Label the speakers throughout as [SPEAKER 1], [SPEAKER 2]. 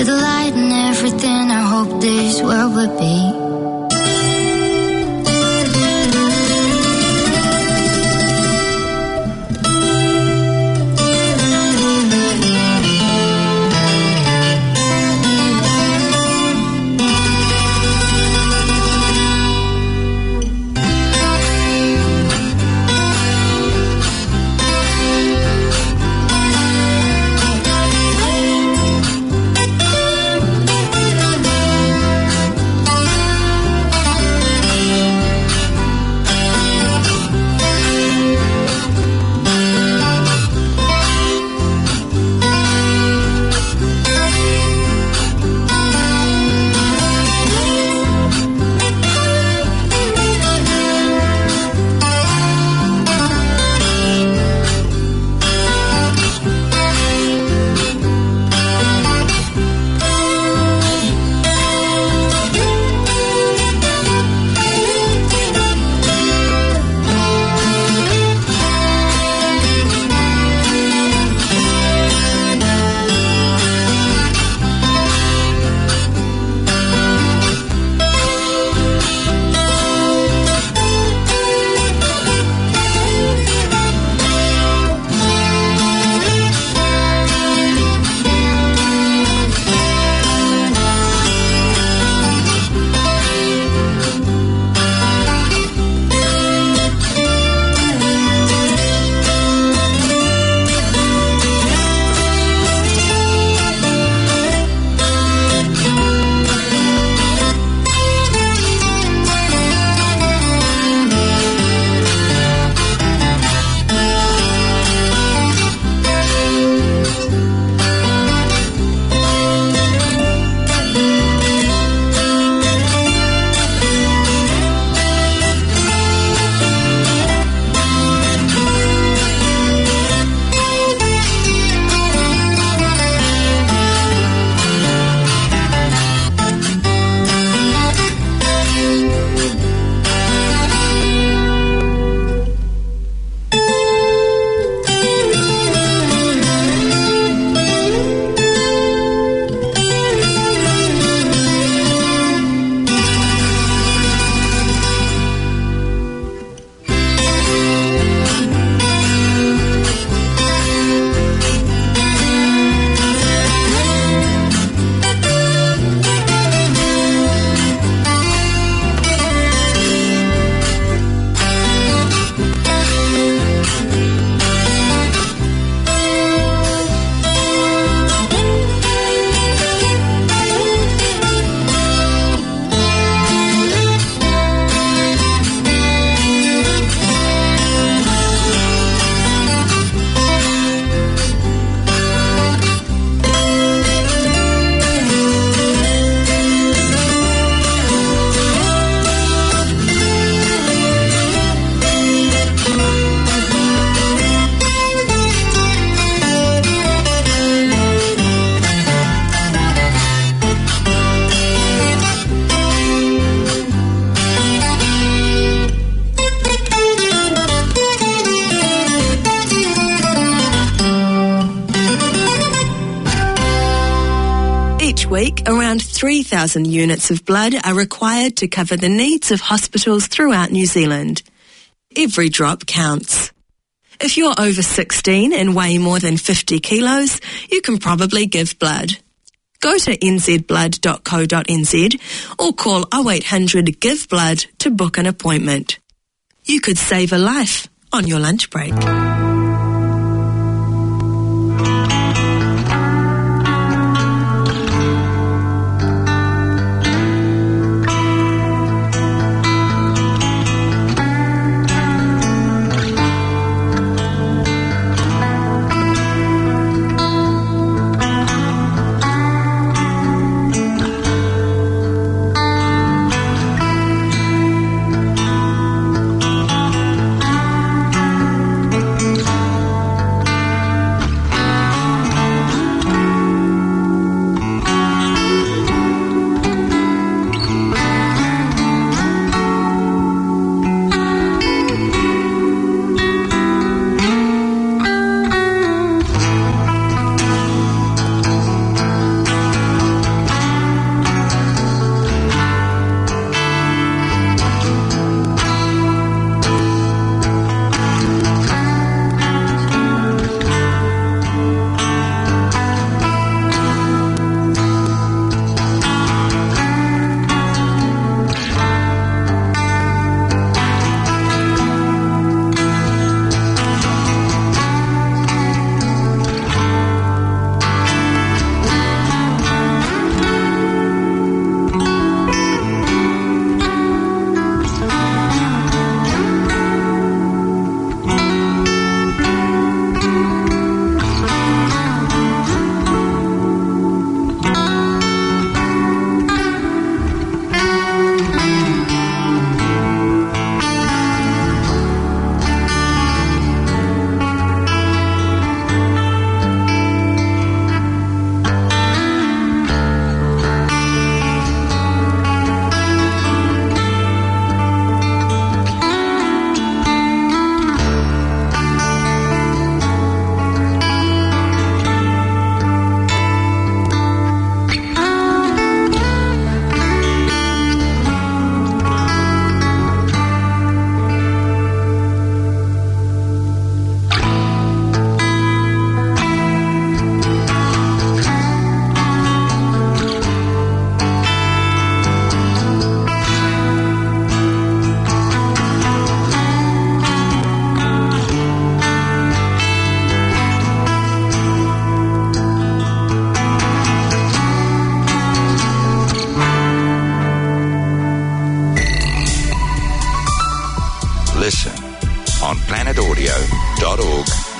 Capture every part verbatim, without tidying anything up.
[SPEAKER 1] You're the light in everything I hope this world would be.
[SPEAKER 2] week, around three thousand units of blood are required to cover the needs of hospitals throughout New Zealand. Every drop counts. If you're over sixteen and weigh more than fifty kilos, you can probably give blood. Go to n z blood dot co dot n z or call oh eight hundred give blood to book an appointment. You could save a life on your lunch break.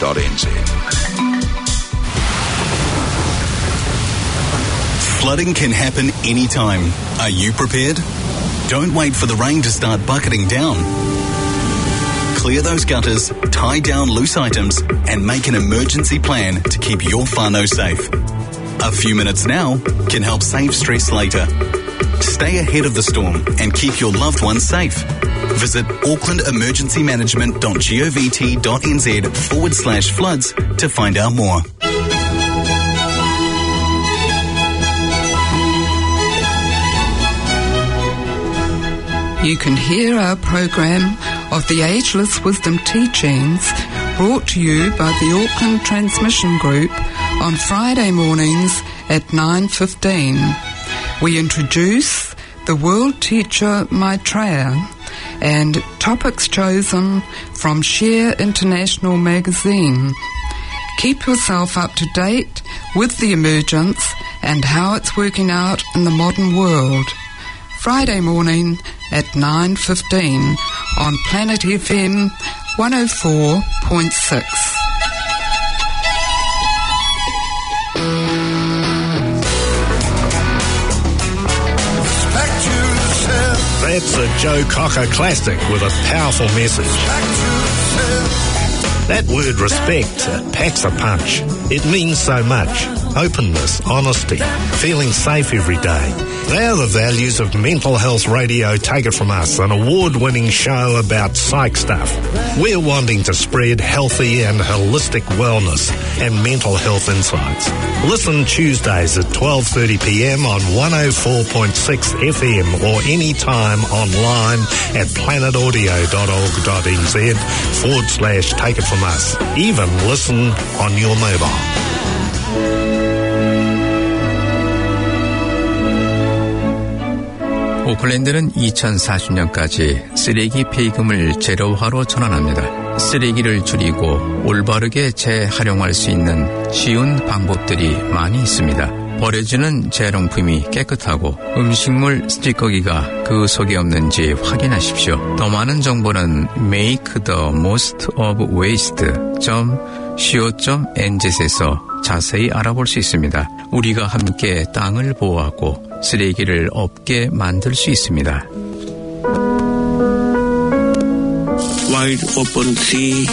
[SPEAKER 3] dot n z.
[SPEAKER 4] Flooding can happen anytime. Are you prepared? Don't wait for the rain to start bucketing down. Clear those gutters, tie down loose items, and make an emergency plan to keep your whānau safe. A few minutes now can help save stress later. Stay ahead of the storm and keep your loved ones safe. Visit auckland emergency management dot govt dot n z forward slash floods to find out more.
[SPEAKER 5] You can hear our program of the Ageless Wisdom Teachings brought to you by the Auckland Transmission Group on Friday mornings at nine fifteen. We introduce the world teacher Maitreya and topics chosen from Share International magazine. Keep yourself up to date with the emergence and how it's working out in the modern world. Friday morning at nine fifteen on Planet F M one oh four point six.
[SPEAKER 6] That's a Joe Cocker classic with a powerful message. That word respect packs a punch. It means so much. Openness, honesty, feeling safe every day. They are the values of Mental Health Radio. Take it from us, an award-winning show about psych stuff. We're wanting to spread healthy and holistic wellness and mental health insights. Listen Tuesdays at twelve thirty p m on one oh four point six F M or anytime online at planetaudio.org.nz forward slash take it from us. Even listen on your mobile.
[SPEAKER 7] 오클랜드는 이천사십 년까지 쓰레기 폐기금을 제로화로 전환합니다. 쓰레기를 줄이고 올바르게 재활용할 수 있는 쉬운 방법들이 많이 있습니다. 버려지는 재활용품이 깨끗하고 음식물 찌꺼기가 그 속에 없는지 확인하십시오. 더 많은 정보는 make the most of waste dot co dot n z에서 자세히 알아볼 수 있습니다. 우리가 함께 땅을 보호하고 쓰레기를 없게 만들 수 있습니다.
[SPEAKER 8] Wide open sea.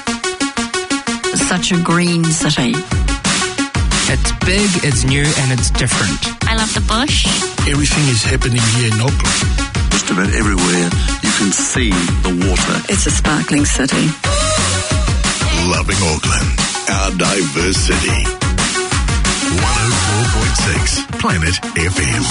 [SPEAKER 9] Such a green city.
[SPEAKER 10] It's big, it's new, and it's different.
[SPEAKER 9] I love the bush.
[SPEAKER 11] Everything is happening here in Auckland.
[SPEAKER 12] Just about everywhere you can see the water.
[SPEAKER 13] It's a sparkling city.
[SPEAKER 14] Loving Auckland, our diverse city. one oh four point six Planet F M.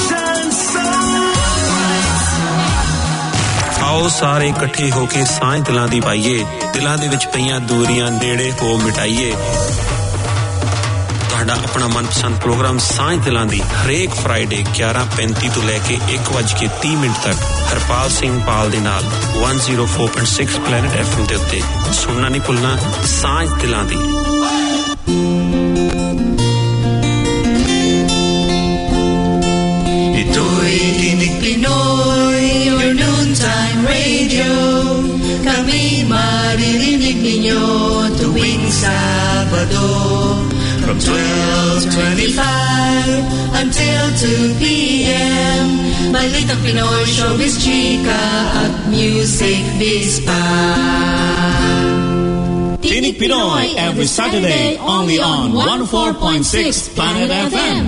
[SPEAKER 8] ਆਓ ਸਾਰੇ ਇਕੱਠੇ ਹੋ ਕੇ ਸਾਂਝ ਦਿਲਾਂ ਦੀ ਪਾਈਏ, ਦਿਲਾਂ ਦੇ ਵਿੱਚ ਪਈਆਂ ਦੂਰੀਆਂ ਨੇੜੇ ਹੋ ਮਿਟਾਈਏ। ਤੁਹਾਡਾ ਆਪਣਾ ਮਨਪਸੰਦ ਪ੍ਰੋਗਰਾਮ ਸਾਂਝ ਦਿਲਾਂ ਦੀ ਹਰੇਕ ਫਰਾਈਡੇ ਗਿਆਰਾਂ ਪੈਂਤੀ ਤੋਂ ਲੈ ਕੇ ਇੱਕ ਵੱਜ ਕੇ ਤੀਹ ਮਿੰਟ ਤੱਕ ਹਰਪਾਲ ਸਿੰਘ ਪਾਲ ਦੇ ਨਾਲ one oh four point six Planet F M ਦੇ ਉੱਤੇ ਸੁਣਨਾ ਨਹੀਂ ਭੁੱਲਣਾ ਸਾਂਝ ਦਿਲਾਂ ਦੀ।
[SPEAKER 15] Your noontime radio, kami maririnig ninyo tuwing Sabado from twelve twenty-five until two p m Balitang Pinoy, Showbiz Chika at Music Bispa.
[SPEAKER 16] Tinig Pinoy every Saturday only on one oh four point six Planet F M.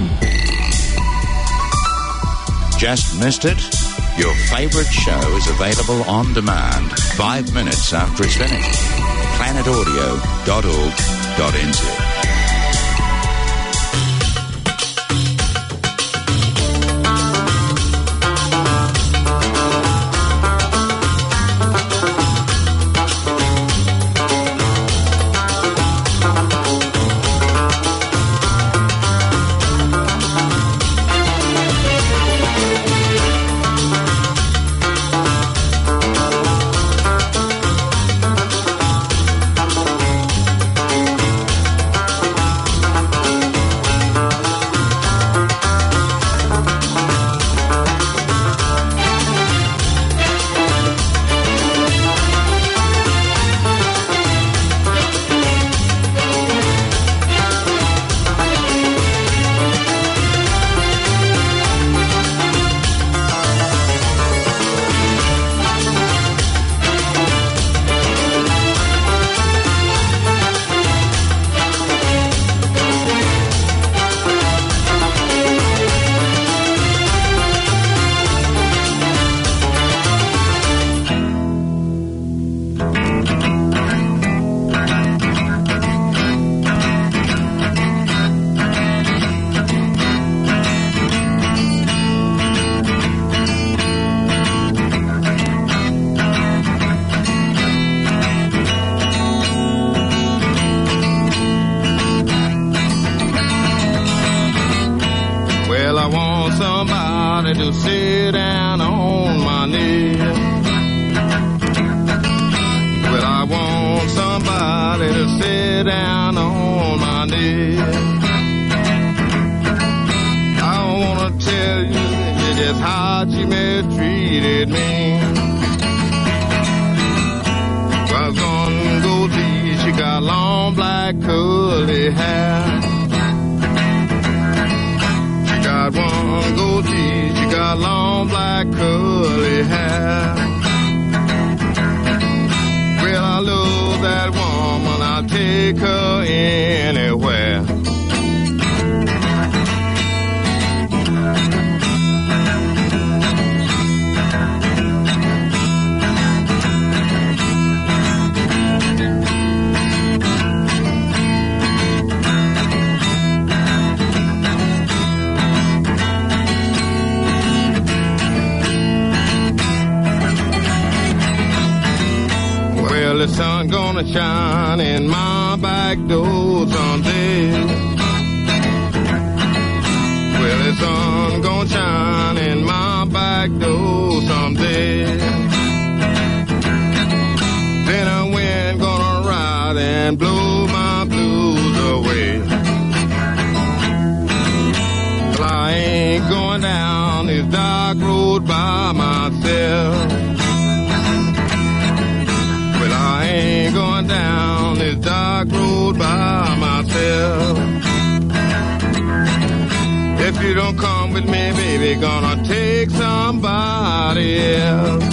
[SPEAKER 3] Just missed it? Your favorite show is available on demand five minutes after it's finished. planet audio dot org dot n z.
[SPEAKER 13] I want somebody to sit down on my knee. Well, I want somebody to sit down on my knee. I wanna tell you just how she mistreated me. Was on goatee, she got long black curly hair. She got one goatee, she got long black curly hair. Well, I love that woman, I'll take her anywhere. Well, the sun gonna shine in my back door someday. Well, the sun gonna shine in my back door someday. Then a wind gonna ride and blow my blues away. Well, I ain't going down this dark road by myself. I ain't going down this dark road by myself. If you don't come with me, baby, gonna take somebody else.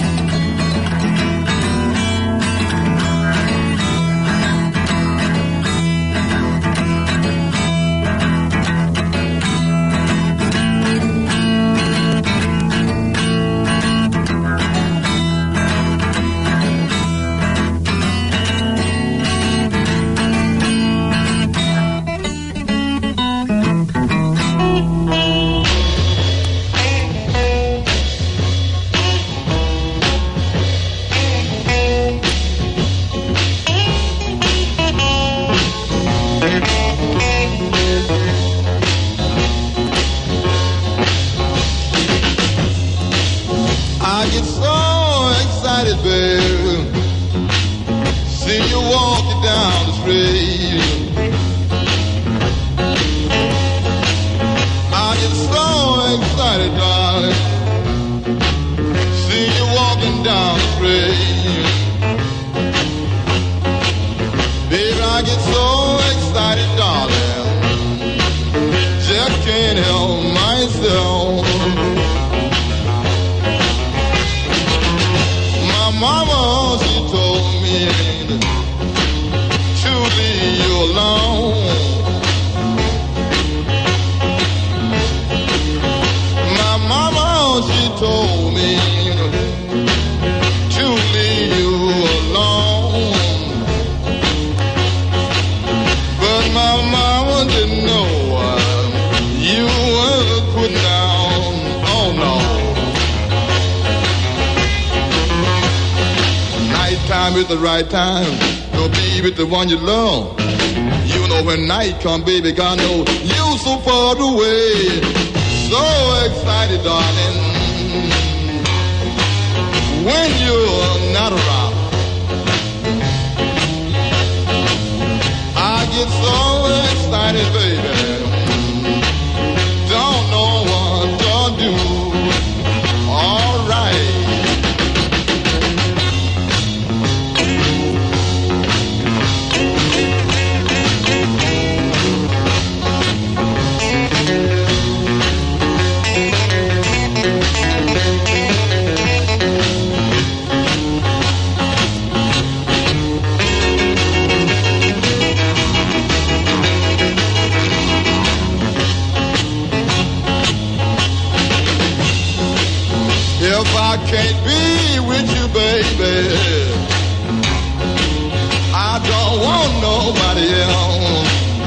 [SPEAKER 17] The right time, go be with the one you love. You know when night come, baby, God knows you so far away. So excited, darling, when you're not around. I get so excited, baby, don't know what to do. All right. If I can't be with you, baby, I don't want nobody else.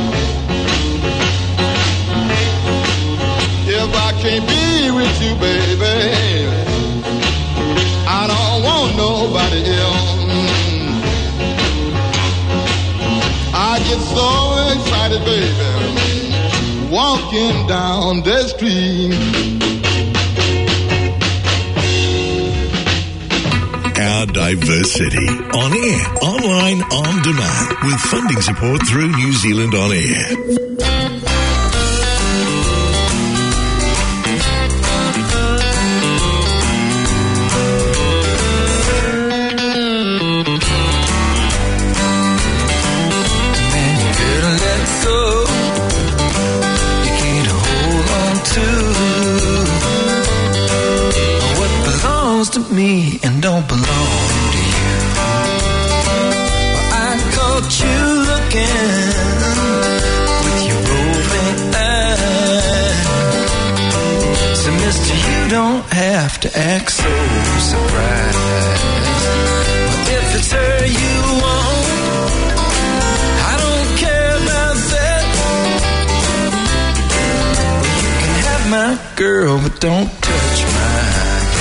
[SPEAKER 17] If I can't be with you, baby, I don't want nobody else. I get so excited, baby, walking on down the street.
[SPEAKER 14] Our diverse city. On air, online, on demand. With funding support through New Zealand On Air.
[SPEAKER 18] To me and don't belong to you. Well, I caught you looking with your roving eye. So mister, you don't have to act so surprised. Well, if it's her you want, I don't care about that. Well, you can have my girl, but don't touch mine.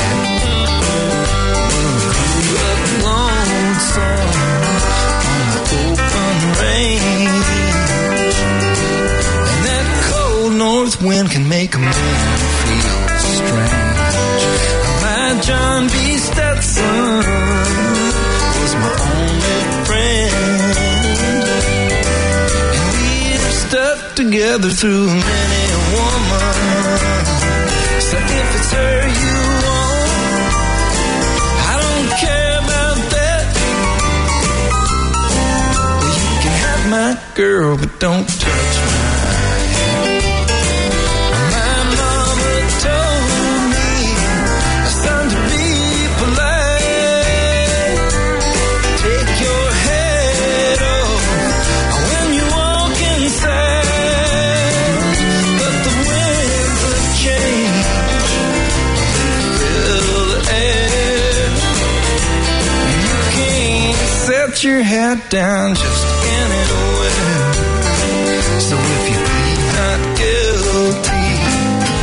[SPEAKER 18] North wind can make a man feel strange. My John B. Stetson was my only friend, and we've stuck together through many a woman. So if it's her you want, I don't care about that. Well, you can have my girl, but don't touch mine. Your head down just anywhere. So if you